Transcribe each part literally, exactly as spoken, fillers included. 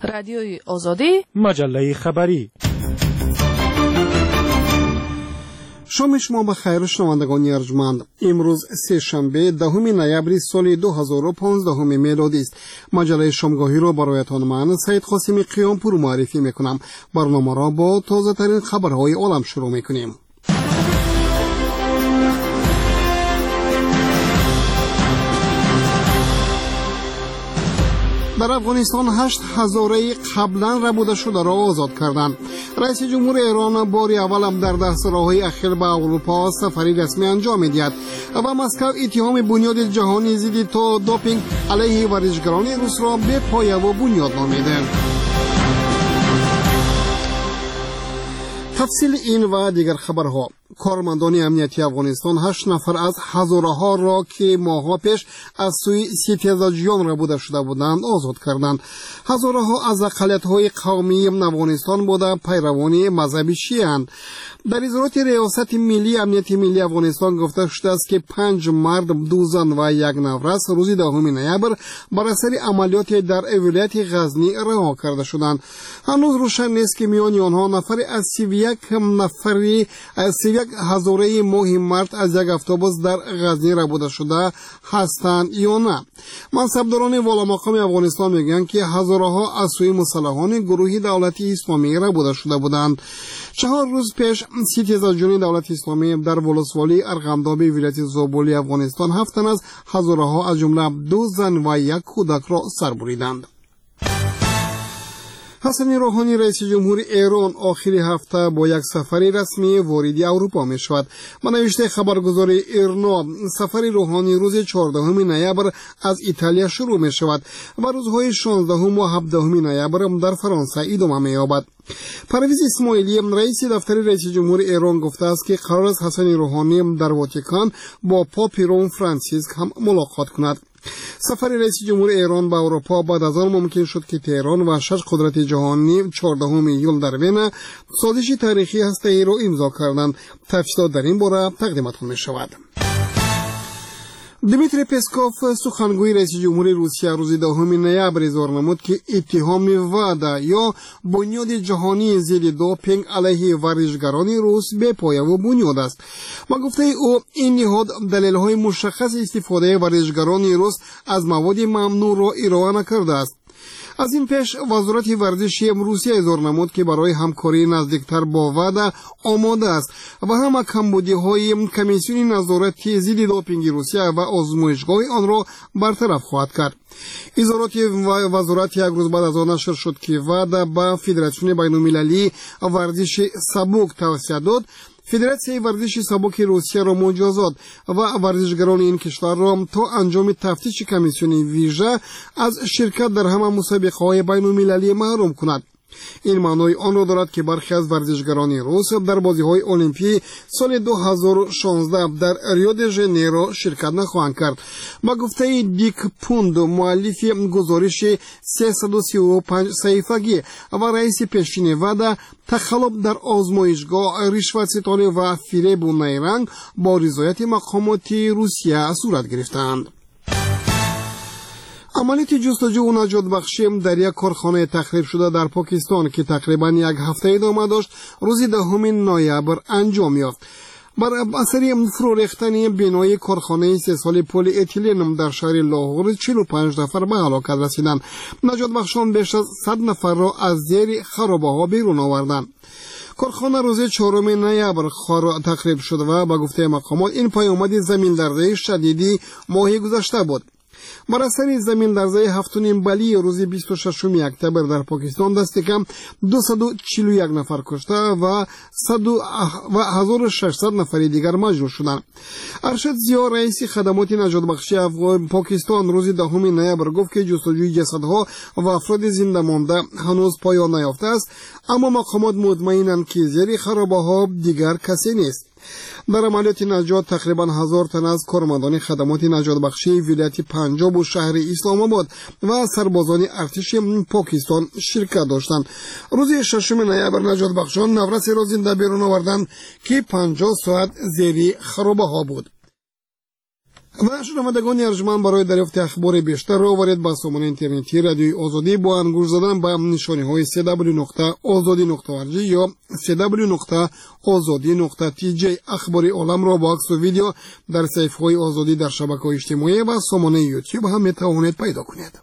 رادیوی آزادی، مجله خبری. شام شما بخیر شنوندگان ارجمند. امروز سه شنبه دهم نوامبر سال دو هزار و پانزده میلادی است. مجله شامگاهی را برایتان من سید قاسمی قیامپور معرفی میکنم. برنامه را با تازه ترین خبرهای عالم شروع میکنیم. در افغانستان هشت هزاره قبلا ربوده شده را آزاد کردند. رئیس جمهور ایران بار اول هم در ده سالهای اخیر به اروپا سفری رسمی انجام می‌دهد و مسکو اتهام بنیاد جهانی ضد تا دوپینگ علیه ورزشکاران روس را به پایه و بنیاد نامیده. تفصیل این و دیگر خبرها. کارمندان امنیتی افغانستان هشت نفر از هزاره ها را که ماه‌ها پیش از سوی ستیزاجیان ربوده شده بودند آزاد کردند. هزاره ها از اقلیت‌های قومی افغانستان بوده پیروان مذهب شیعه اند. در اظهارات ریاست ملی امنیت ملی افغانستان گفته شده است که پنج مرد، دو زن و یک نورس روز دهم نوامبر بر اثر عملیات در ولایت غزنی رها کرده شدند. هنوز روشن نیست که میان آنها نفر از سی و یک نفری از سی و یک هزاره ماه مرد از یک اتوبوس در غزنی ربوده شده هستند یا نه. منصبداران والا مقام افغانستان میگویند که هزاره ها از سوی مسلحان گروه دولتی اسلامی ربوده شده بودند. چهار روز پیش ستیزاجیان دولت اسلامی در ولسوالی ارغنداب ولایت زابلی افغانستان هفت تن از هزاره ها از جمله دو زن و یک کودک را سر بریدند. حسن روحانی رئیس جمهور ایران آخر هفته با یک سفر رسمی وارد اروپا می شود. به نوشته خبرگزار ایرنا سفر روحانی روز چهاردهم نوامبر از ایتالیا شروع می شود و روزهای شانزدهم و هفدهم نوامبر در فرانسه ادامه می یابد. پرویز اسماعیلی رئیس دفتر رئیس جمهور ایران گفته است که قرار است حسن روحانی در واتیکان با پاپ روم فرانسیسک هم ملاقات کند. سفر رئیس جمهور ایران به اروپا بعد از آن ممکن شد که تهران و شش قدرت جهانی چهاردهم ایول در وین سازش تاریخی هسته‌ای را امضا کردند. تفصیلات در این باره تقدیمتان می شود. دیمیتری پسکوف سخنگوی رئیس جمهور روسیه روز دهم نوامبر اظهار نمود که اتهام وعده یا بنیاد جهانی ضد دوپینگ علیه ورزشکاران روس بی پایه و بنیاد است و گفته او این نهاد دلیل‌های مشخص استفاده ورزشکاران روس از مواد ممنوع را ارائه نکرده است. از این پیش وزارت ورزش روسیه اظهار نمود که برای همکاری نزدیکتر با وعده آماده است و همه کمبودی‌های کمیسیون نظارت ضد دوپینگ روسیه و آزمایشگاه آن را برطرف خواهد کرد. اظهارات وزارت یک روز بعد از آن نشر شد که وعده به فدراسیون بین‌المللی ورزش سبک توصیه داد فدراسیون ورزش سبک روسیه را مجازات و ورزشکاران این کشور را تا انجام تفتیش کمیسیون ویژه از شرکت در همه مسابقه‌های بین‌المللی محروم کند. این معنای آن را دارد که برخی از ورزشکاران روس در بازی‌های المپی سال دو هزار و شانزده در ریو د ژانیرو شرکت نخواهند کرد. با گفته دیک پوند مؤلف گزارش سیصد و سی و پنج صفحه‌ای و رئیس پیشین وعده تخلف در آزمایشگاه، رشوت ستانی و فریب و نیرنگ با رضایت مقامات روسیه صورت گرفتند. عملیات جستجو و نجات بخشی در یک کارخانه تخریب شده در پاکستان که تقریبا یک هفته ادامه داشت روز دهم نوامبر انجام یافت. بر اثر فرو ریختن بنای کارخانه سه ساله پلی اتیلن در شهر لاهور چهل و پنج نفر به هلاکت رسیدند. نجات بخشان بیش از صد نفر را از زیر خرابه‌ها بیرون آوردند. کارخانه روز چهارم نوامبر تخریب شد و به گفته مقامات این پیامد زمین لرزه شدیدی ماه گذشته بود. بر اثر زمین لرزه هفت و نیم بلی روز بیست و ششم اکتبر در پاکستان دست کم دویست و چهل و یک نفر کشته و هزار و ششصد نفر دیگر مجروح شدند. ارشد زیا رئیس خدمات نجات بخشی پاکستان روز دهم نوامبر گفت که جستجوی جسدها و افراد زنده مانده هنوز پایان نیافته است، اما مقامات مطمئنند که زیر خرابه‌ها دیگر کسی نیست. در عملیات نجات تقریبا هزار تن از کارمندان خدمات نجات بخشی ولایت پنجاب و شهر اسلام آباد و سربازان ارتش پاکستان شرکت داشتند. روز ششم نوامبر نجات بخشان نورس را زنده بیرون آوردند که پنجاه ساعت زیر خرابه‌ها بود. و شنوندگان ارجمند برای دریافت اخبار بیشتر را وارد به سامانه اینترنتی رادیوی آزادی با انگوش زدن به نشانی های سی دبلیو نقطه آزادی نقطه او آر جی یا سی دبلیو نقطه آزادی نقطه تی جی اخبار عالم را با عکس و ویدیو در صفحه های آزادی در شبکه‌های اجتماعی و سامانه یوتیوب هم میتوانید پیدا کنید.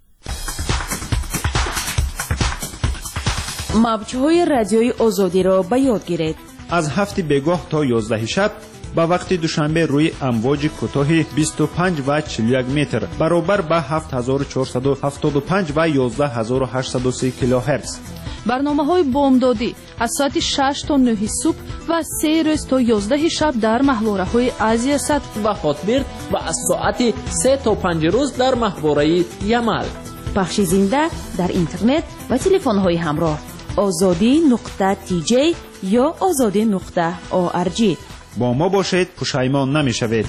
موج‌های رادیوی آزادی را به یاد گیرید. از هفت بگاه تا یازده شب با وقت دوشنبه روی امواج کوتاه بیست و پنج و چهل و یک متر برابر با هفت هزار و چهارصد و هفتاد و پنج و یازده هزار و هشتصد و سی کیلوهرتز. برنامه‌های بامدادی از ساعت شش تا نه صبح و سه روز تا یازده شب در محوره‌های آسیا صد و خاطبرد و از ساعت سه تا پنج روز در محوره یمل. پخش زنده در اینترنت و تلفن‌های همراه آزادی نقطه تی جی یا آزادی نقطه او آر جی. با ما باشید، پشیمان نمی‌شوید.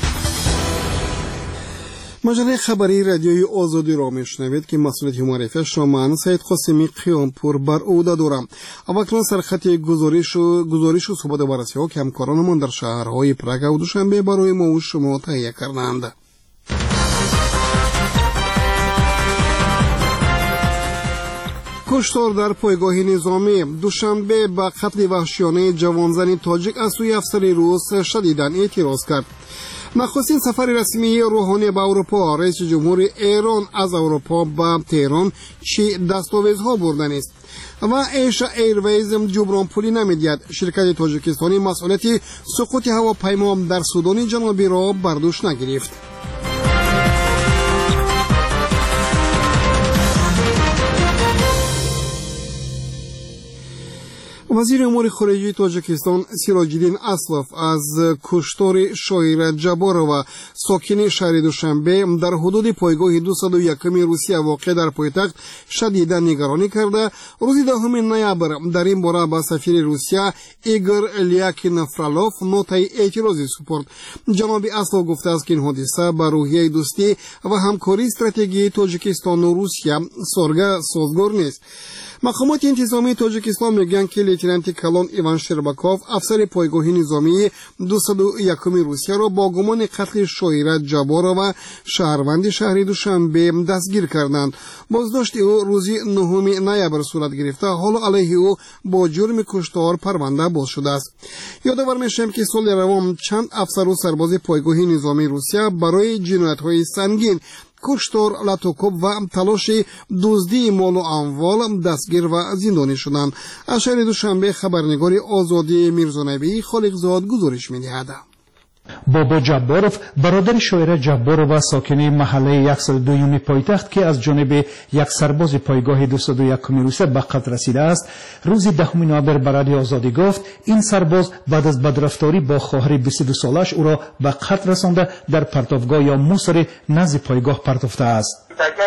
مجله خبری رادیوی آزادی را میشنوید که مسئولیت معرفیش را من سید قاسمی قیامپور بر عهده دارم. اکنون سرخط گزارش و گزارش و صحبت بررسی ها که همکارانمان در شهرهای پراگ و دوشنبه برای ما و شما تهیه کردند. کشتار در پایگاه نظامی. دوشنبه به قتل وحشیانه جوانزن تاجیک از سوی افسر روس شدیداً اعتراض کرد. نخستین سفر رسمی روحانی به اروپا، رئیس جمهور ایران از اروپا به تهران چی دستاویزها بردن است و ایشا ایرویز جبران پولی نمیدید. شرکت تاجیکستانی مسئولیت سقوط هواپیما در سودان جنوبی را بر دوش نگرفت. وزیر امور خارجه تاجیکستان سیراج‌الدین اسلف از کشتار شاعر جبارова ساکن شهر دوشنبه در حدود پایگاه دویست و یک روسیه واقع در پایتخت شدیدا نگرانی کرده. روز دهم نوامبر در این باره به سفیر روسیه ایگور لیاکین فرالوف نوتای اعتراضی سپرد. جناب اسلف گفته است که این حادثه به روحیه دوستی و همکاری استراتژیکی تاجیکستان و روسیه سرگه سازگار نیست. مقامات انتظامی تاجیکستان میگن که لیتنانت کلان ایوان شرباکوف افسر پایگاه نظامی دویست و یک روسیه را با گمان قتل شاعر جبارova شهروند شهر دوشنبه دستگیر کردند. بازداشت او روز نهم نوامبر صورت گرفته. حالا علیه او با جرم کشتار پرونده باز شده است. یادآور میشیم که سال روان چند افسر و سرباز پایگاه نظامی روسیه برای جنایت‌های سنگین، کشتار، لطوکوب و تلاش دزدی مال و اموال دستگیر و زندانی شدند. از شهر دوشنبه خبرنگار آزادی میرزانبی خالقزاد گزارش می‌دهد. بابا جباروف برادر شاعر جبارova ساکن محله صد و دو پایتخت که از جانب یک سرباز پایگاه دویست و یک روسیه به قتل رسیده است، روز دهم نوامبر به رادیو آزادی گفت این سرباز بعد از بدرفتاری با خواهر بیست و دو سالش او را به قتل رسانده در پرتوگاه یا موسر نزد پایگاه پرتافته است.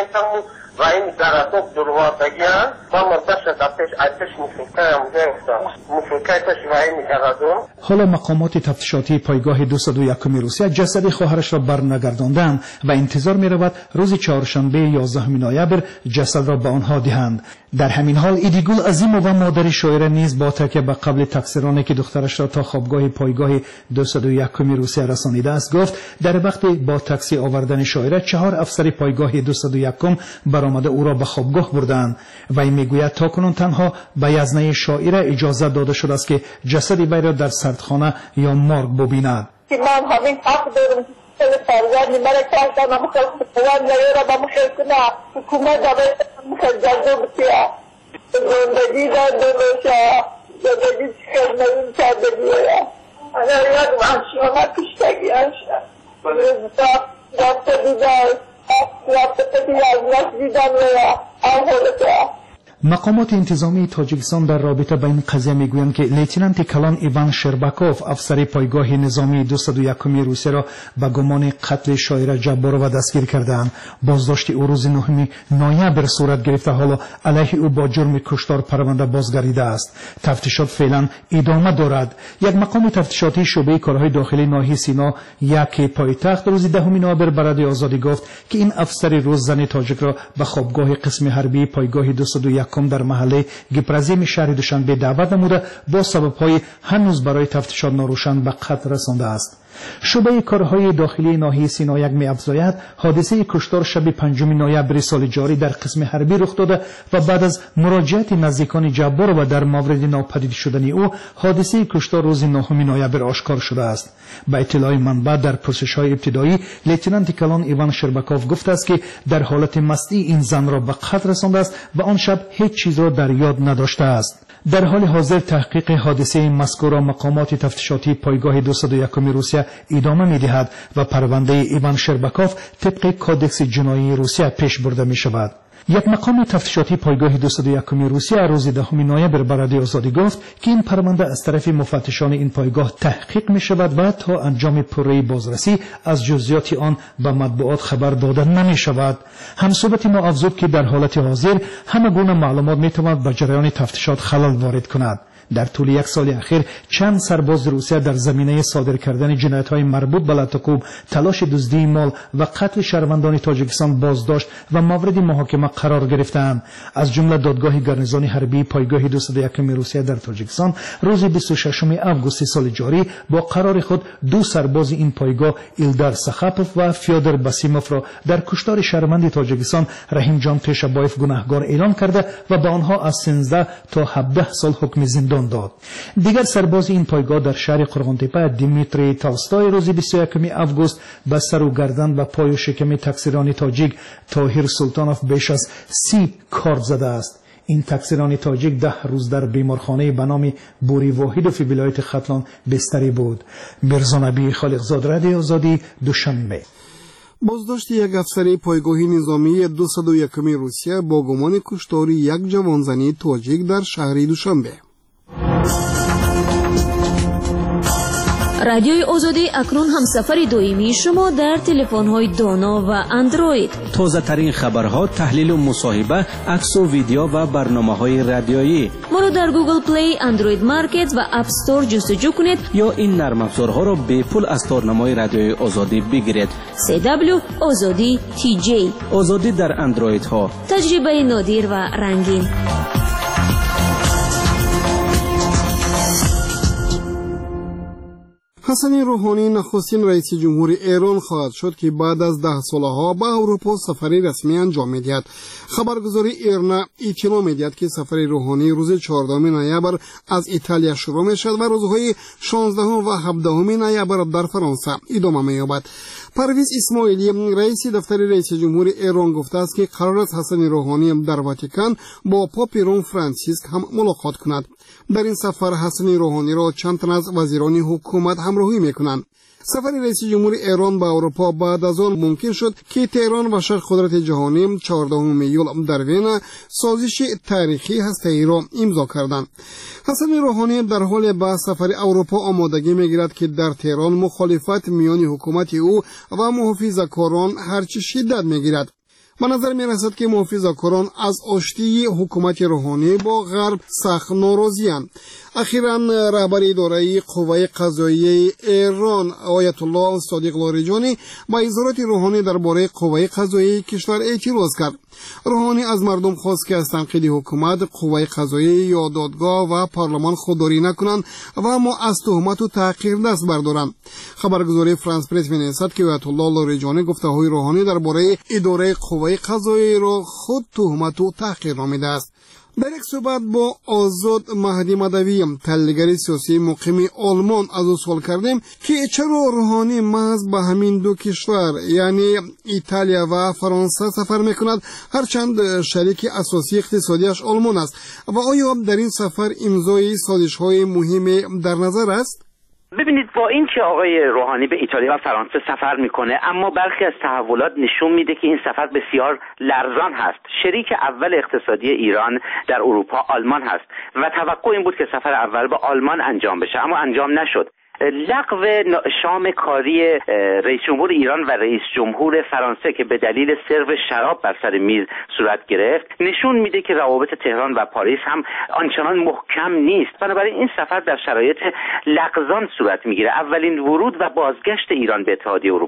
و این دراتوب دروازگیان و منتشر دفتش ارتش مفلکه هم گرفتم مفلکه تش و این میگردون. حالا مقامات تفتیشاتی پایگاه دویست و یک روسیه جسد خواهرش را برنگرداندند و انتظار می رود روز چهارشنبه یازدهم نوامبر جسد را به آنها دهند. در همین حال ایدیگول عظیم و مادر شاعر نیز با تکیه به قبل تقصیرانه که دخترش را تا خوابگاه پایگاه دویست و یک روسیه رسانیده است گفت در وقت با تاکسی آوردن شاعر چهار افسر پایگاه دویست و یک برآمده او را به خوابگاه بردند. و این میگوید تاکنون تنها به یزنه شاعر اجازه داده شده است که جسد وی را در سردخانه یا مارگ ببیند. من همین حق دارم فرزندی من کردم هم خلق قوان نیاره با مخلقنا حکومت داره مخلقه بسیار زندگی دارده بشه زندگی چکر نرون کرده بیاره انا یاد وحشیانه کشتگی هشتا رفته دیدن رفته دیدن از نس دیدن لیا آهولتا. مقامات انتظامی تاجیکستان در رابطه با این قضیه میگویند که لیتنانت کلان ایوان شرباکوف افسر پایگاه نظامی دویست و یک روسیه را به گمان قتل شاعر جبارova دستگیر کردند. بازداشت او روز نهم نوامبر صورت گرفته. حالا علیه او با جرم کشتار پرونده بازگردیده است. تفتیشات فعلا ادامه دارد. یک مقام تفتیشاتی شعبه کارهای داخلی ناحیه سینا یک پایتخت روز دهم نوامبر به رادیو آزادی گفت که این افسر روز زن تاجیک را به خوابگاه قسم حربی پایگاه دویست و یک یکم در محله گپرزیم شهر دوشنبه دعوت نموده با سبب‌های هنوز برای تفتیشات ناروشن به قتل رسانده است. شعبه کارهای داخلی ناحیه سینا یک می‌افزاید حادثه کشتار شب پنجم نوامبر سال جاری در قسم حربی رخ داده و بعد از مراجعت نزدیکان جبار و در مورد ناپدید شدن او حادثه کشتار روز نهم نوامبر آشکار شده است. با اطلاع منبع در پرسش‌های ابتدایی لیتنانت کلان ایوان شرباکوف گفته است که در حالت مستی این زن را به قتل رسانده است و آن شب هیچ چیز را در یاد نداشته است. در حال حاضر تحقیق حادثه مذکور را مقامات تفتیشاتی پایگاه دویست و یک روسیه ادامه می‌دهد و پرونده ایوان شرباکوف طبق کودکس جنایی روسیه پیش برده می‌شود. یک مقام تفتیشاتی پایگاه دویست و یک روسیه روز دهم نوامبر به رادیو آزادی گفت که این پرونده از طرف مفتشان این پایگاه تحقیق می شود و تا انجام پروژه بازرسی از جزئیات آن به مطبوعات خبر داده نمی شود. همصحبت ما افزود که در حالت حاضر همه گونه معلومات می تواند به جریان تفتیشات خلل وارد کند. در طول یک سال اخیر چند سرباز روسیه در زمینه صادر کردن جنایت‌های مربوط به لاتوکوب، تلاش دزدی مال و قتل شهروندان تاجیکستان بازداشت و مورد محاکمه قرار گرفتند. از جمله دادگاه گارنیزون حربی پایگاه دویست و یک روسیه در تاجیکستان روز بیست و ششم آگوست سال جاری با قرار خود دو سرباز این پایگاه ایلدار سخاپوف و فیودر باسیموف را در کشتار شهروند تاجیکستان رحیم جان تشابایف گناهکار اعلام کرده و به آنها از سیزده تا هفده سال حکم زندان داد. دیگر سرباز این پایگاه در شهر قرغانتپه دیمیتری تالستای روز بیست و یکم آگوست به سر و گردن و پای و شکم تقصیران تاجیک طاهر سلطانوف بیش از سی کارد زده است. این تقصیران تاجیک ده روز در بیمارخانه به نام بوری واحدوف ولایت ختلان بستری بود. میرزا نبی خالقزاد، رادیو آزادی، دوشنبه. بازداشت یک افسر پایگاه نظامی دویست و یک روسیه با گمان کشتار یک جوانزنی تاجیک در شهر دوشنبه. رادیوی آزادی اکنون هم سفر دویمی شما در تلفن‌های دانا و اندروید. تازه ترین خبرها، تحلیل و مصاحبه، عکس و ویدیو و برنامه‌های رادیویی. ما رو در گوگل پلی، اندروید مارکت و اپ استور جستجو کنید یا این نرم افزارها را به پول از تارنمای رادیوی آزادی بگیرید. سی دبلیو آزادی تی جی. آزادی در اندروید ها. تجربه نادر و رنگین. حسن روحانی نخستین رئیس جمهور ایران خواهد شد که بعد از ده سالها به اروپا سفری رسمی انجام می‌دهد. خبرگزاری ایرنا اطلاع می‌دهد که سفر روحانی روز چهاردهم نوامبر از ایتالیا شروع می‌شود و روزهای شانزدهم و هفدهم نوامبر در فرانسه ادامه می‌یابد. پرویز اسماعیلی رئیس دفتر رئیس جمهور ایران گفته است که قرار است حسن روحانی در واتیکان با پاپ روم فرانسیسک هم ملاقات کند. در این سفر حسن روحانی را چند تن از وزیران حکومت همراهی میکنند. سفر رئیس جمهور ایران به اروپا بعد از آن ممکن شد که تهران و شرق قدرت جهانی چهاردهم ایول در وین سازش تاریخی هسته‌ای را امضا کردند. حسن روحانی در حال به سفر اروپا آمادگی میگیرد که در تهران مخالفت میان حکومت او و محافظه‌کاران هرچه شدت میگیرد. به نظر می رسد که محافظه‌کاران از آشتی حکومت روحانی با غرب سخت ناراضی‌اند. اخیراً رهبر اداره قوه قضاییه ایران آیت الله صادق لاریجانی با اظهارات روحانی درباره قوه قضاییه کشور اعتراض کرد. روحانی از مردم خواست که از تنقید حکومت، قوه قضاییه یا دادگاه و پارلمان خودداری نکنند و اما از تهمت و تحقیر دست بردارند. خبرگزاری فرانس پرس می‌نویسد که آیت الله لاریجانی گفته‌های روحانی درباره اداره قوه قضاییه را خود تهمت و تحقیر نامیده است. در یک صحبت با آزاد مهدی مدوی تحلیلگر سیاسی مقیم آلمان از او سوال کردیم که چرا روحانی محض به همین دو کشور یعنی ایتالیا و فرانسه سفر میکند هرچند شریک اساسی اقتصادیش آلمان است و آیا در این سفر امضای سازش‌های مهم در نظر است؟ ببینید، با این که آقای روحانی به ایتالیا و فرانسه سفر میکنه، اما برخی از تحولات نشون میده که این سفر بسیار لرزان هست. شریک اول اقتصادی ایران در اروپا آلمان هست و توقع این بود که سفر اول با آلمان انجام بشه، اما انجام نشد. لغو شام کاری رئیس جمهور ایران و رئیس جمهور فرانسه که به دلیل سرو شراب بر سر میز صورت گرفت نشون میده که روابط تهران و پاریس هم آنچنان محکم نیست. بنابراین این سفر در شرایط لغزان صورت میگیره. اولین ورود و بازگشت ایران به اتحادیه اروپا است.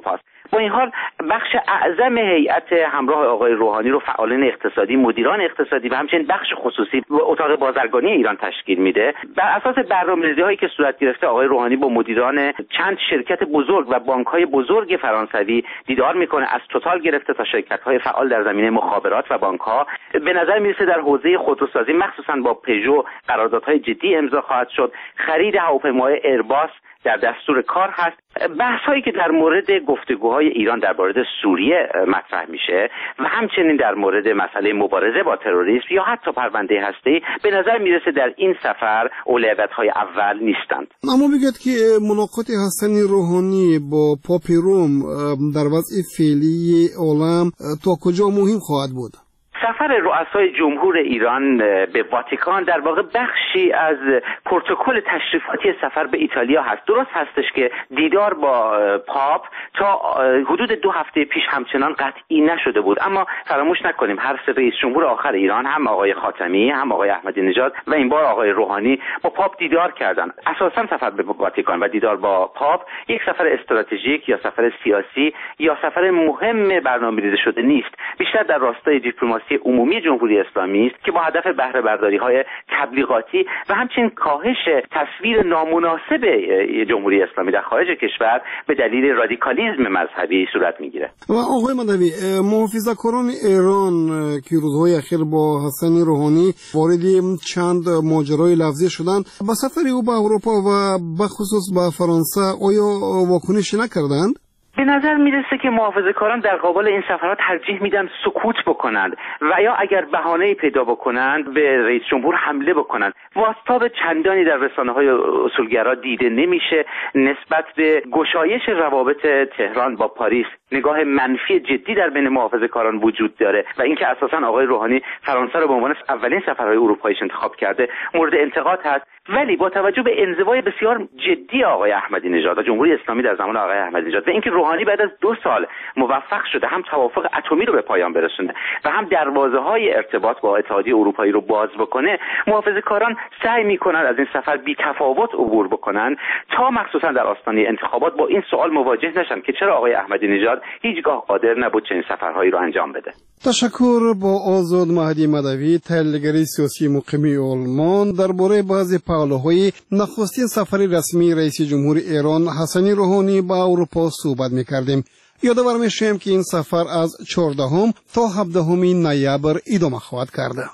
با این حال بخش اعظم هیئت همراه آقای روحانی رو فعالان اقتصادی، مدیران اقتصادی و همچنین بخش خصوصی و اتاق بازرگانی ایران تشکیل میده. بر اساس برنامه‌ریزی‌هایی که صورت گرفته آقای روحانی با مدیران چند شرکت بزرگ و بانک‌های بزرگ فرانسوی دیدار میکنه، از توتال گرفته تا شرکت‌های فعال در زمینه مخابرات و بانک‌ها. به نظر میرسه در حوزه خودروسازی مخصوصا با پژو قراردادهای جدی امضا خواهد شد. خرید هواپیمای ایرباس در دستور کار هست. بحث‌هایی که در مورد گفتگوهای ایران در مورد سوریه مطرح میشه و همچنین در مورد مسئله مبارزه با تروریسم یا حتی پرونده هسته‌ای به نظر میرسه در این سفر اولویت‌های اول نیستند. اما بگید که ملاقات حسن روحانی با پاپ روم در وضع فعلی عالم تا کجا مهم خواهد بود؟ سفر رؤسای جمهور ایران به واتیکان در واقع بخشی از پروتکل تشریفاتی سفر به ایتالیا هست. درست هستش که دیدار با پاپ تا حدود دو هفته پیش همچنان قطعی نشده بود، اما فراموش نکنیم هر سه رئیس جمهور آخر ایران، هم آقای خاتمی، هم آقای احمدی نژاد و این بار آقای روحانی، با پاپ دیدار کردن. اساساً سفر به واتیکان و دیدار با پاپ یک سفر استراتژیک یا سفر سیاسی یا سفر مهم برنامه‌ریزی شده نیست، بیشتر در راستای دیپلماسی عمومی جمهوری اسلامی است که با هدف بهره برداری‌های تبلیغاتی و همچنین کاهش تصویر نامناسب جمهوری اسلامی در خارج کشور به دلیل رادیکالیسم مذهبی صورت می‌گیرد. و آقای مدوی، محافظه‌کاران ایران که روزهای اخیر با حسن روحانی وارد چند ماجرای لفظی شدند، با سفر او به اروپا و به خصوص به فرانسه آیا واکنشی نکردند؟ به نظر میرسه که محافظه‌کاران در قبال این سفرات ترجیح میدن سکوت بکنند و یا اگر بهانه‌ای پیدا بکنند به رئیس جمهور حمله بکنند. واسطاب چندانی در رسانه‌های اصولگرا دیده نمیشه نسبت به گشایش روابط تهران با پاریس. نگاه منفی جدی در بین محافظه‌کاران وجود داره و اینکه اساساً آقای روحانی فرانسه رو به عنوان اولین سفرهای اروپاییش انتخاب کرده مورد انتقاد هست. ولی با توجه به انزوای بسیار جدی آقای احمدی نژاد و جمهوری اسلامی در زمان آقای احمدی نژاد و اینکه روحانی بعد از دو سال موفق شده هم توافق اتمی رو به پایان برسونه و هم دروازه‌های ارتباط با اتحادیه اروپایی رو باز بکنه، محافظه‌کاران سعی می‌کنند از این سفر بی‌تفاوت عبور بکنن تا مخصوصا در آستانه انتخابات با این سوال مواجه نشن که چرا آقای احمدی نژاد هیچگاه قادر نبود چنین سفرهایی رو انجام بده. تشکر. با آزاد مهدی مدوی، تحلیلگر سیاسی مقیم آلمان، درباره بعضی پهلوهای نخستین سفر رسمی رئیس جمهور ایران حسن روحانی به اروپا صحبت می‌کردیم. یادآور می‌شیم که این سفر از چهاردهم تا هفدهم نوامبر ادامه خواهد کرد.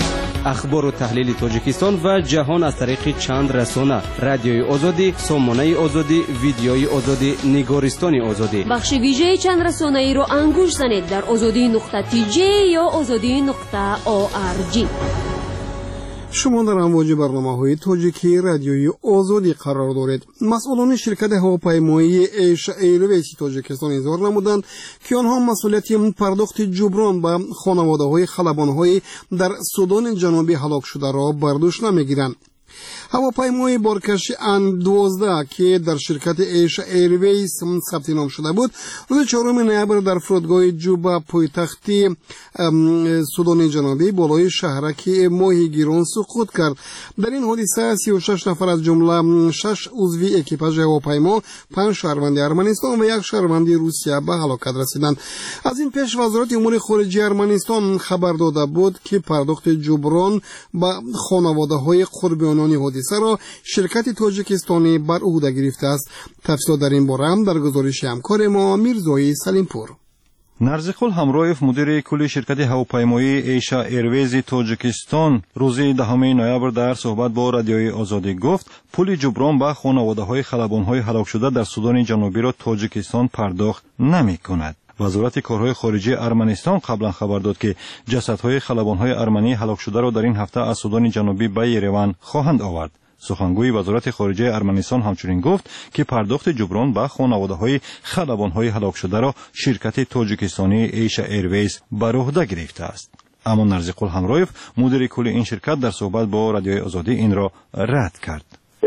اخبار و تحلیل تاجیکستان و جهان از طریق چند رسانه: رادیوی آزادی، سامانه آزادی، ویدیوی آزادی، نگارستان آزادی. بخش ویژه چند رسانه ای رو انگوش زنید در آزادی نقطه تی جی یا آزادی نقطه او آر جی. شما در امواج برنامه‌های تاجیکی رادیوی آزادی قرار دارید. مسئولان شرکت هواپیمایی ایشا ایرویز تاجیکستان اظهار نمودند که آنها مسئولیت پرداخت جبران به خانواده‌های خلبان‌های در سودان جنوبی هلاک شده را بر دوش نمی‌گیرند. هواپیمای بارکش ان دوازده که در شرکت ایشا ایرویز ثبت نام شده بود، روز چهارم نوامبر در فرودگاه جوبا پایتختی سودان جنوبی بالای شهرک ماهیگیران سقوط کرد. در این حادثه سی و شش نفر از جمله شش عضو اکیپاژ هواپیما، پنج شهروند ارمنستان و یک شهروند روسیه به هلاکت رسیدند. از این پیش وزارت امور خارجه ارمنستان خبر داده بود که پرداخت جبران به خانواده‌های قربانیان حادثه را شرکت تاجیکستانی بر عهده گرفته است. تفصیلات در این باره هم در گزارش همکار ما میرزای سلیمپور. نرزقل همرایف مدیر کل شرکت هواپیمایی ایشا ایرویز تاجیکستان روز دهم نوامبر در صحبت با رادیوی آزادی گفت پول جبران به خانواده‌های خلبان‌های هلاک شده در سودان جنوبی را تاجیکستان پرداخت نمی‌کند. وزارت کارهای خارجه ارمنستان قبلا خبر داد که جسدهای خلبان‌های ارمنی هلاک شده را در این هفته از سودان جنوبی به یریوان خواهند آورد. سخنگوی وزارت خارجه ارمنستان همچنین گفت که پرداخت جبران به خانواده‌های خلبان‌های هلاک شده را شرکت تاجیکستانی ایشا ایرویز بر عهده گرفته است. اما نرزقل همرایف مدیر کل این شرکت در صحبت با رادیوی آزادی این را رد کرد.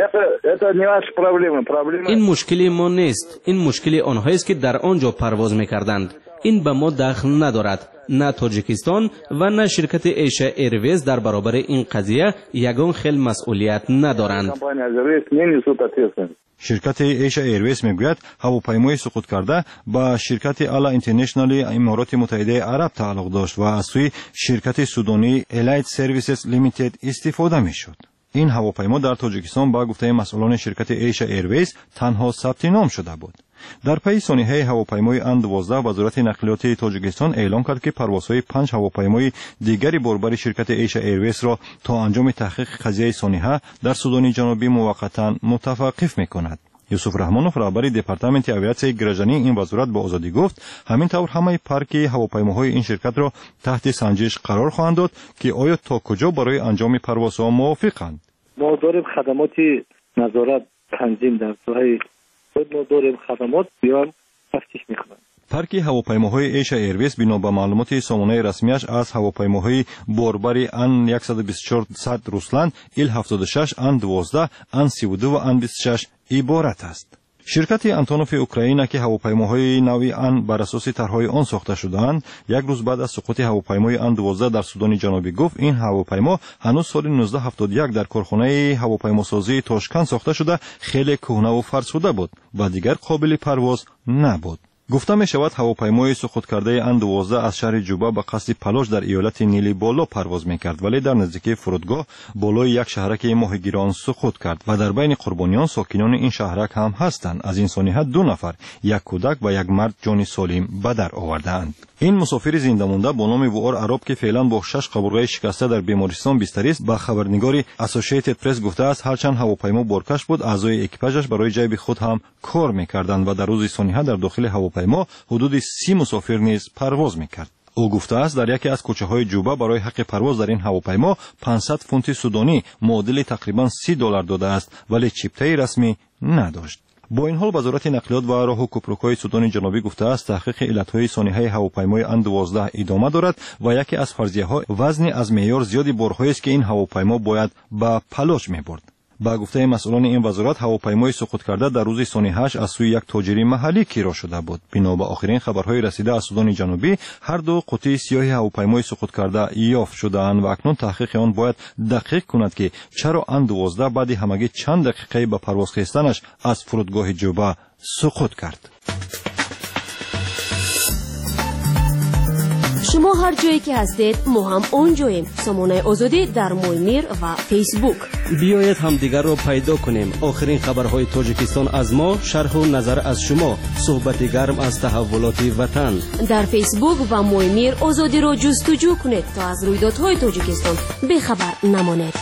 این مشکلی ما نیست، این مشکلی آنهایی است که در آنجا پرواز می‌کردند. این به ما دخل ندارد. نه تاجیکستان و نه شرکت ایشا ایرویز در برابر این قضیه یگان خیل مسئولیت ندارند. شرکت ایشا ایرویز میگوید هواپیمای سقوط کرده با شرکت الا اینترنشنال امارات متحده عرب تعلق داشت و از سوی شرکت سودانی الایت سرویسز لیمیتد استفاده میشد. این هواپیما در تاجیکستان با گفته مسئولان شرکت ایشا ایرویز تنها ثبت نام شده بود. در پی سانحه هواپیمای ان دوازده وزارت نقلیات تاجیکستان اعلام کرد که پروازهای پنج هواپیمای دیگری بربر شرکت ایشا ایرویز را تا انجام تحقیق قضیه سانحه در سودان جنوبی موقتا متوقف میکند. یوسف رحمانوف رهبر دپارتمنت اویاسیون گراجانی این وزارت با آزادی گفت همین طور همه پارک هواپیماهای این شرکت را تحت سنجش قرار خواهند داد که آیا تا کجا برای انجام پروازها موافقند. ما داریم خدمات نظارت تنظیم در ساحه خود، ما داریم خدمات بیان تفتیش میکنند. پارک هواپیماهای ایشا ایرویز بنا به معلومات سامانه رسمیش از هواپیماهای باربری ان صد و بیست و چهار صد روسلند، ایل هفتاد و شش، ان دوازده، ان سی و دو و ان بیست و شش عبارت است. شرکت انتونوف اوکراین که هواپیماهای نوی ان بر اساس طرحهای آن ساخته شده‌اند، یک روز بعد از سقوط هواپیمای ان دوازده در سودان جنوبی گفت این هواپیما هنوز سال نوزده هفتاد و یک در کارخانه هواپیماسازی تاشکند ساخته شده، خیلی کهنه و فرسوده بود و دیگر قابل پرواز نبود. گفته می شود هواپیمای سقوط کرده ان دوازده از شهر جوبا به قصد پلاش در ایالت نیلی بالا پرواز می کرد، ولی در نزدیکی فرودگاه بالای یک شهرک ماهیگیران سقوط کرد و در بین قربانیان ساکنان این شهرک هم هستند. از این سانحه دو نفر، یک کودک و یک مرد جان سالم به در آوردند. این مسافر زنده مانده با نام وار عرب که فعلا با شش قبرگاه شکسته در بیمارستان بستری است، با خبرنگاری اسوسییتد پرس گفته است هرچند هواپیما بارکش بود، اعضای اکیپاژش برای جیب خود هم کار می‌کردند و در روز سانحه در داخل هواپیما حدود سی مسافر نیز پرواز می‌کرد. او گفته است در یکی از کوچه‌های جوبا برای حق پرواز در این هواپیما پانصد فونت سودانی معادل تقریباً سی دلار داده است، ولی چیپته رسمی نداشت. با این حال وزارت نقلیات و راه و گمرک‌های سودان جنوبی گفته است تحقیق علت‌های سانحه هواپیمای ان دوازده ادامه دارد و یکی از فرضیه‌ها وزن از معیار زیادی بارهایی است که این هواپیما باید به پلاش می‌برد. با گفته مسئولان این وزارت هواپیمای سقوط کرده در روز سانحه‌اش از سوی یک تاجر محلی کرایه شده بود. بنا به آخرین خبرهای رسیده از سودان جنوبی هر دو قطعه سیاه هواپیمای سقوط کرده یافت شده‌اند و اکنون تحقیق آن باید دقیق کند که چرا ان دوازده بعد همگی چند دقیقه به پرواز خیستنش از فرودگاه جوبا سقوط کرد. شما هر جایی که هستید ما هم اونجاییم. سامانه آزادی در مویمیر و فیسبوک. بیایید همدیگر را پیدا کنیم. آخرین خبرهای تاجیکستان از ما، شرح و نظر از شما، صحبت گرم از تحولات وطن. در فیسبوک و مویمیر آزادی را جستجو کنید تا از رویدادهای تاجیکستان بخبر نمانید.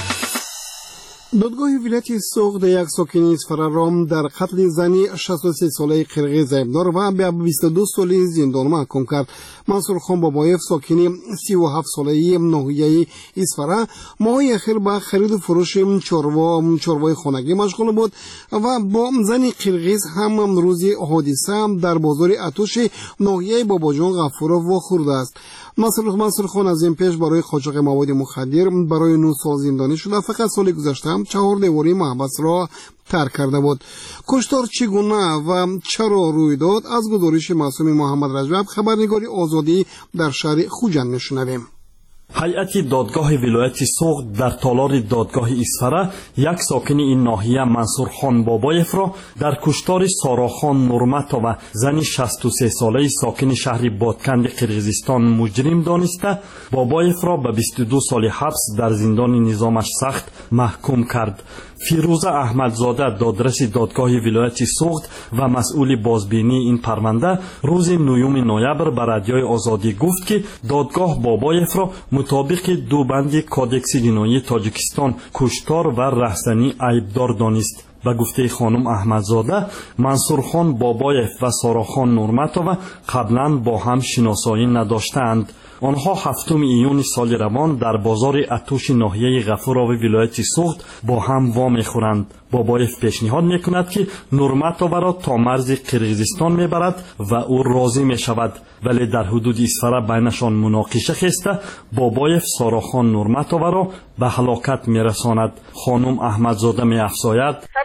دادگاه ولایت سوخت یک ساکن اصفهان در قتل زنی شصت و سه ساله قرقیز ایبدار و به بیست و دو ساله زندان محکوم کرد. منصور خان بابایف ساکن سی و هفت ساله ناحیه اصفهان ماه اخیر با خرید و فروش چاروا چاروای خانگی مشغول بود و با زنی قرقیز هم روز حادثه در بازار اتوش ناحیه باباجان غفورov واخورده است. منصور خان از این پیش برای قاچاق مواد مخدر برای نه سال زندانی شده، فقط سال گذشته هم چهار دیواری محبس را ترک کرده بود. کشتار چگونه و چرا روی داد از گزارش معصوم محمد رجب، خبرنگاری آزادی در شهر خوجند میشنویم. هیئت دادگاه ولایت سوخت در تالار دادگاه اصفهان یک ساکن این ناحیه منصور خان بابایف را در کشتار سارا خان نورمتا و زنی شصت و سه ساله ساکن شهر بادکند قرقیزستان مجرم دانسته بابایف را به بیست و دو سال حبس در زندان نظامش سخت محکوم کرد. فیروزه احمدزاده دادرس دادگاه ولایت سوخت و مسئول بازبینی این پرونده روز نهم نوامبر به رادیوی آزادی گفت که دادگاه بابایف را مطابق دو بند کودکس جنایی تاجیکستان کشتار و رهزنی عیبدار دانست. به گفته خانم احمدزاده منصور خان بابایف و سارا خان نورمتووا قبلا با هم شناسایی نداشتند. آنها هفتم ایون سال روان در بازار اتوش ناحیه غفورov ولایت سوخت با هم وا میخورند. بابایف پیشنهاد میکند که نورمتووا را تا مرز قرقیزستان میبرد و او راضی میشود، ولی در حدود اصفهان بینشان مناقشه خیسته بابایف سارا خان نورمتووا را به هلاکت میرساند. خانم احمدزاده میافزاید سببش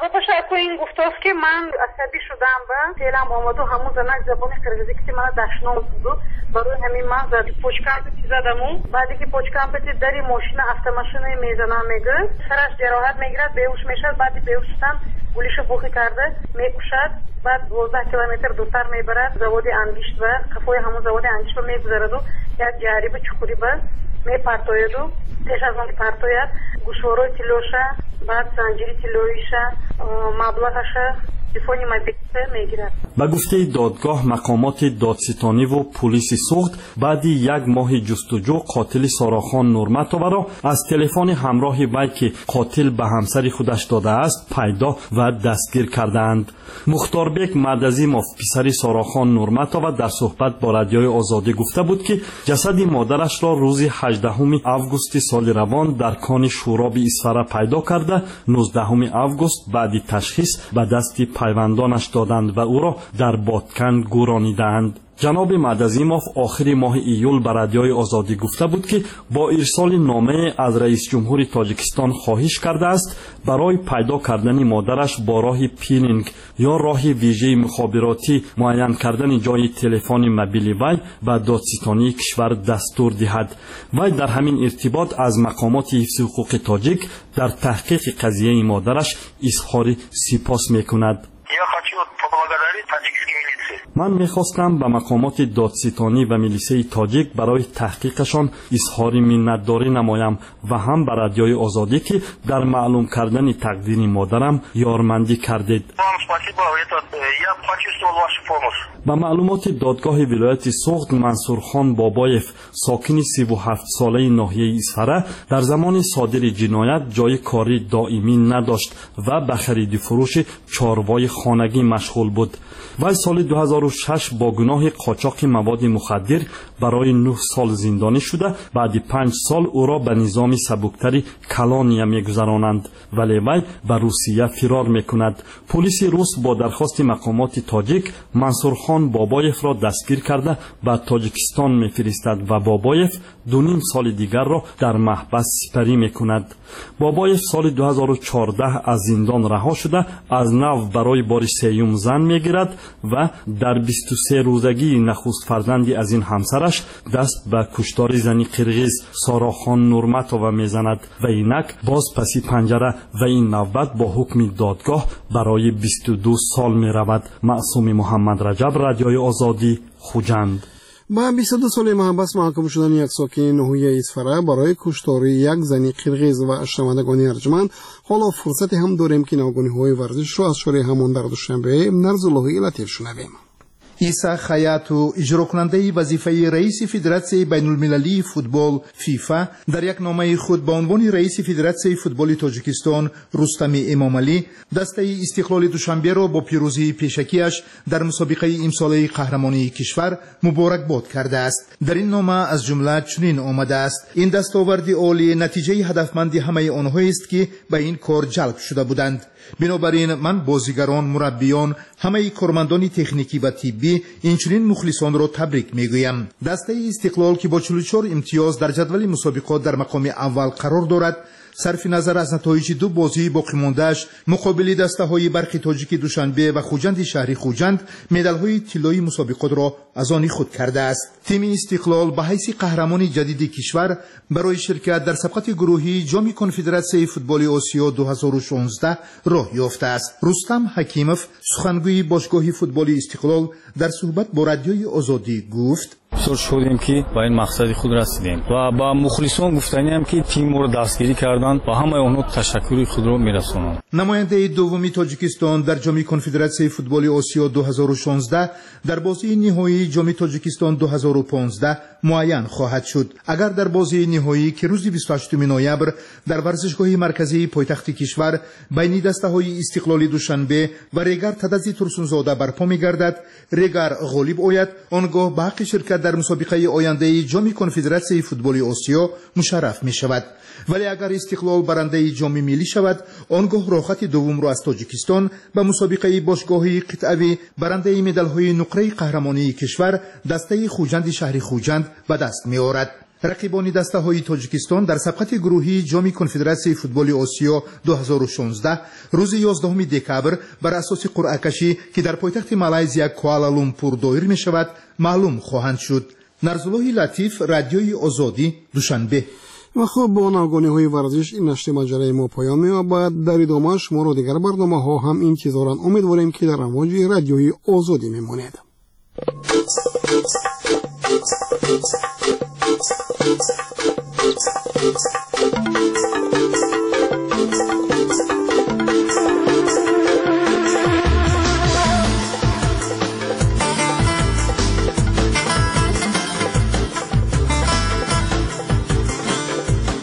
تو این گفتاست که من عصبی شدم و دلم آمد و همون زنک زبان قرغیزی که من دشنام بود برای همین من زد پوچکم پتی زدم و بعدی که پوچکم پتی دری ماشین автомашина میزنم میگه سرش جراحت میگیرد بیهوش میشد بعدی بیهوش شدم گولیشو بوخی کرده میکشد بعد دوازده کیلومتر دورتر میبرد زواد انگشت و قفای همون زواد انگشت رو میگذارد و یک جریب چخوری به میپرتاید و پیش از اون پرتاید گوشوارای تیلوشه بعد زنجیری تیلویشه مبلغشه تلفنی موبیل میگیرد. به گفته دادگاه مقامات دادستانی و پلیس سوخت بعد یک ماه جستجو قاتل ساراخان نورمتووا را از تلفن همراه وی که قاتل به همسر خودش داده است پیدا و دستگیر کردند. مختاربک مدزیموف پسر ساراخان نورمتووا در صحبت با رادیوی آزادی گفته بود که جسد مادرش را روز هجدهم آگوست سال روان در کان شوراب اسفره پیدا کرده نوزدهم آگوست بعد تشخیص به دست پیوندانش دادند و او را در بادکن گورانیدند. جناب مدزیموف آخر ماه ایول به رادیوی آزادی گفته بود که با ارسال نامه از رئیس جمهور تاجیکستان خواهش کرده است برای پیدا کردن مادرش با راه پینینگ یا راه ویژه مخابراتی معین کردن جای تلفن موبیل وی به دادستانی کشور دستور دهد. وی در همین ارتباط از مقامات حفظ حقوق تاجیک در تحقیق قضیه مادرش اظهار سپاس میکند. من میخواستم به مقامات دادستانی و میلیسه تاجیک برای تحقیقشان اظهار منتداری نمایم و هم به رادیوی آزادی که در معلوم کردن تقدیر مادرم یارمندی کردید. با معلومات دادگاه ولایت سوخت منصورخان بابایف ساکن سی و هفت ساله ناحیه اسفره در زمان صادر جنایت جای کاری دائمی نداشت و به خرید فروش چاروای خانگی مشغول بود. وی سال دو هزار و شش با گناه قاچاق مواد مخدر برای نه سال زندانی شده بعد پنج سال او را به نظام سبکتری کلانیا میگذرانند ولی وی به روسیه فرار میکند. پلیس روس با درخواست مقامات تاجیک منصورخان بابایف را دستگیر کرده به تاجیکستان میفرستد و بابایف دو نیم سال دیگر را در محبس سپری میکند. بابایف سال دو هزار و چهارده از زندان رها شده از نو برای بار سیوم زن میگیرد و در بیست و سه روزگی نخست فرزندی از این همسرش دست به کشتار زنی قرغیز ساراخان نورمتووا میزند و اینک باز پسی پنجره و این نوبت با حکم دادگاه برای بیست و دو سال می رود. معصوم محمد رجب، رادیوی آزادی، خوجند. با بیست و دو سال محبس محکوم شدن یک ساکن ناحیه اسفره برای کشتاری یک زن قرغیز و شنوندگان ارجمند، حالا فرصتی هم داریم که ناگهانی ورزش رو از شوره همون در دوشنبه نرزاللهی لطیف شنویم. عیسی خیاطو اجرا کننده وظیفه رئیس فدراسیون بین المللی فوتبال فیفا در یک نامه خود با عنوان رئیس فدراسیون فوتبال تاجیکستان رستم امامعلی دسته استقلال دوشنبه را با پیروزی پیشکیش در مسابقه امساله قهرمانی کشور مبارکباد کرده است. در این نامه از جمله چنین آمده است: این دستاورد عالی نتیجه هدفمند همه آنهایی است که به این کار جلب شده بودند. بنابراین من بازیگران، مربیان، همه کارمندان تکنیکی و طبی اینچنین مخلصان را تبریک میگویم. دسته استقلال که با چهل و چهار امتیاز در جدول مسابقات در مقام اول قرار دارد، صرف نظر از نتایج دو بازی باقی مانده‌اش مقابل دسته‌های برق تاجیک دوشنبه و خوجند شهری خوجند مدال‌های طلایی مسابقات را از آن خود کرده است. تیم استقلال به حیث قهرمان جدید کشور برای شرکت در سبقت گروهی جام کنفدراسیون فوتبال آسیا دو هزار و شانزده راه یافته است. رستم حکیموف سخنگوی باشگاه فوتبال استقلال در صحبت با رادیوی آزادی گفت: بسیار شدیم که با این مقصد خود رسیدیم و با مخلصان گفتنیم که تیم را دستگیری کردند و همه آنها تشکر خود را میرسانند. نماینده دومی تاجیکستان در جام کنفدراسیون فوتبال آسیا دو هزار و شانزده در بازی نهایی جام تاجیکستان دو هزار و پانزده معین خواهد شد. اگر در بازی نهایی که روز بیست و هشتم نوامبر در ورزشگاه مرکزی پایتخت کشور بین دسته‌های استقلال دوشنبه و ریگر تدزی ترسونزاده برپا می‌گردد، ریگر غالب آید، آنگاه به حق شرکت در مسابقه آینده جام کنفدراسیون فوتبال آسیا مشرف می شود. ولی اگر استقلال برنده جام ملی شود، آنگاه راحت دوم را از تاجیکستان به مسابقه باشگاهی قطعی برنده مدال‌های نقره قهرمانی کشور دسته خوجند شهری خوجند به دست می آورد. رقیبان دسته‌های تاجیکستان در سبقت گروهی جام کنفدراسیون فوتبال آسیا دو هزار و شانزده روز یازدهم دکبر بر اساس قرعه کشی که در پایتخت مالایزیا کوالالامپور دایر می شود معلوم خواهند شد. نرزالله لطیف، رادیوی آزادی، دوشنبه. و خب با ناگانی های ورزش این نشر مجله ما پایان می‌یابد. در ادامه شما را دیگر برنامه ها هم انتظارا امیدواریم که در امواج رادیوی آزادی میمانید. Thank you.